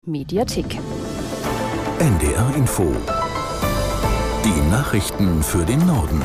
Mediathek. NDR Info. Die Nachrichten für den Norden.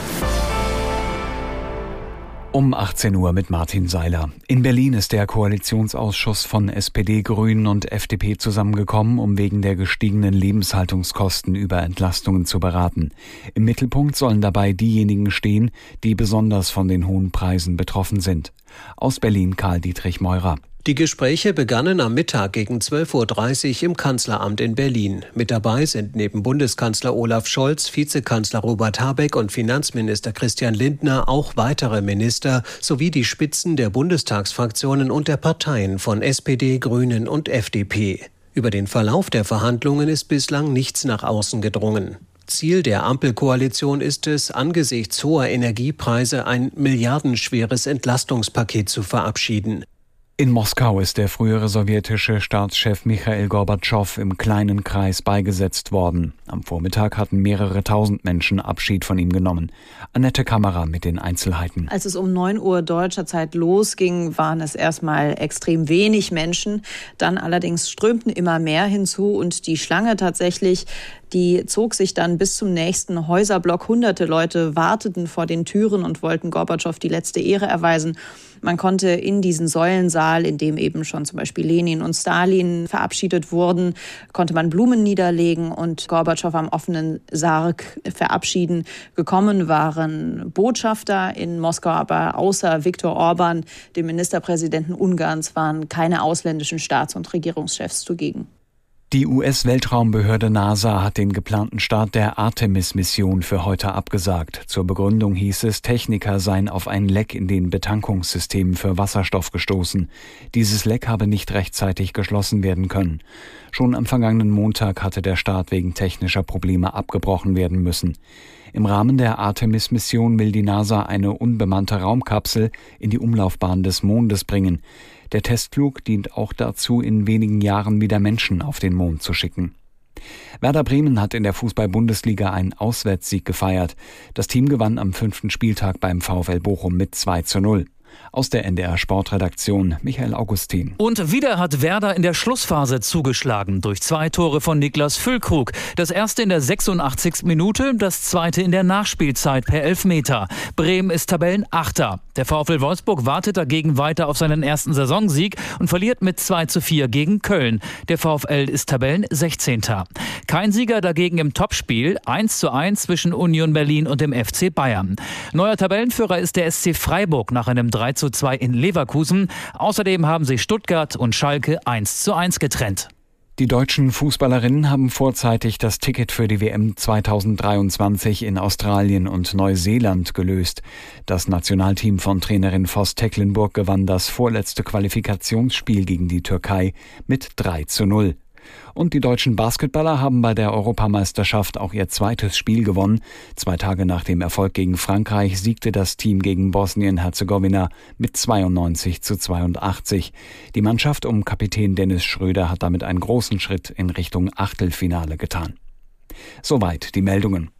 Um 18 Uhr mit Martin Seiler. In Berlin ist der Koalitionsausschuss von SPD, Grünen und FDP zusammengekommen, um wegen der gestiegenen Lebenshaltungskosten über Entlastungen zu beraten. Im Mittelpunkt sollen dabei diejenigen stehen, die besonders von den hohen Preisen betroffen sind. Aus Berlin Karl-Dietrich Meurer. Die Gespräche begannen am Mittag gegen 12.30 Uhr im Kanzleramt in Berlin. Mit dabei sind neben Bundeskanzler Olaf Scholz, Vizekanzler Robert Habeck und Finanzminister Christian Lindner auch weitere Minister sowie die Spitzen der Bundestagsfraktionen und der Parteien von SPD, Grünen und FDP. Über den Verlauf der Verhandlungen ist bislang nichts nach außen gedrungen. Ziel der Ampelkoalition ist es, angesichts hoher Energiepreise ein milliardenschweres Entlastungspaket zu verabschieden. In Moskau ist der frühere sowjetische Staatschef Michail Gorbatschow im kleinen Kreis beigesetzt worden. Am Vormittag hatten mehrere tausend Menschen Abschied von ihm genommen. Annette Kammerer mit den Einzelheiten. Als es um 9 Uhr deutscher Zeit losging, waren es erstmal extrem wenig Menschen. Dann allerdings strömten immer mehr hinzu und die Schlange tatsächlich, die zog sich dann bis zum nächsten Häuserblock. Hunderte Leute warteten vor den Türen und wollten Gorbatschow die letzte Ehre erweisen. Man konnte in diesen Säulensaal, in dem eben schon zum Beispiel Lenin und Stalin verabschiedet wurden, konnte man Blumen niederlegen und Gorbatschow am offenen Sarg verabschieden. Gekommen waren Botschafter in Moskau, aber außer Viktor Orban, dem Ministerpräsidenten Ungarns, waren keine ausländischen Staats- und Regierungschefs zugegen. Die US-Weltraumbehörde NASA hat den geplanten Start der Artemis-Mission für heute abgesagt. Zur Begründung hieß es, Techniker seien auf ein Leck in den Betankungssystemen für Wasserstoff gestoßen. Dieses Leck habe nicht rechtzeitig geschlossen werden können. Schon am vergangenen Montag hatte der Start wegen technischer Probleme abgebrochen werden müssen. Im Rahmen der Artemis-Mission will die NASA eine unbemannte Raumkapsel in die Umlaufbahn des Mondes bringen. Der Testflug dient auch dazu, in wenigen Jahren wieder Menschen auf den Mond zu schicken. Werder Bremen hat in der Fußball-Bundesliga einen Auswärtssieg gefeiert. Das Team gewann am 5. Spieltag beim VfL Bochum mit 2:0. Aus der NDR-Sportredaktion Michael Augustin. Und wieder hat Werder in der Schlussphase zugeschlagen durch 2 Tore von Niklas Füllkrug. Das erste in der 86. Minute, das zweite in der Nachspielzeit per Elfmeter. Bremen ist Tabellenachter. Der VfL Wolfsburg wartet dagegen weiter auf seinen ersten Saisonsieg und verliert mit 2:4 gegen Köln. Der VfL ist Tabellen-16. Kein Sieger dagegen im Topspiel, 1:1 zwischen Union Berlin und dem FC Bayern. Neuer Tabellenführer ist der SC Freiburg nach einem 3:2 in Leverkusen. Außerdem haben sich Stuttgart und Schalke 1:1 getrennt. Die deutschen Fußballerinnen haben vorzeitig das Ticket für die WM 2023 in Australien und Neuseeland gelöst. Das Nationalteam von Trainerin Voss Tecklenburg gewann das vorletzte Qualifikationsspiel gegen die Türkei mit 3:0. Und die deutschen Basketballer haben bei der Europameisterschaft auch ihr zweites Spiel gewonnen. 2 Tage nach dem Erfolg gegen Frankreich siegte das Team gegen Bosnien-Herzegowina mit 92:82. Die Mannschaft um Kapitän Dennis Schröder hat damit einen großen Schritt in Richtung Achtelfinale getan. Soweit die Meldungen.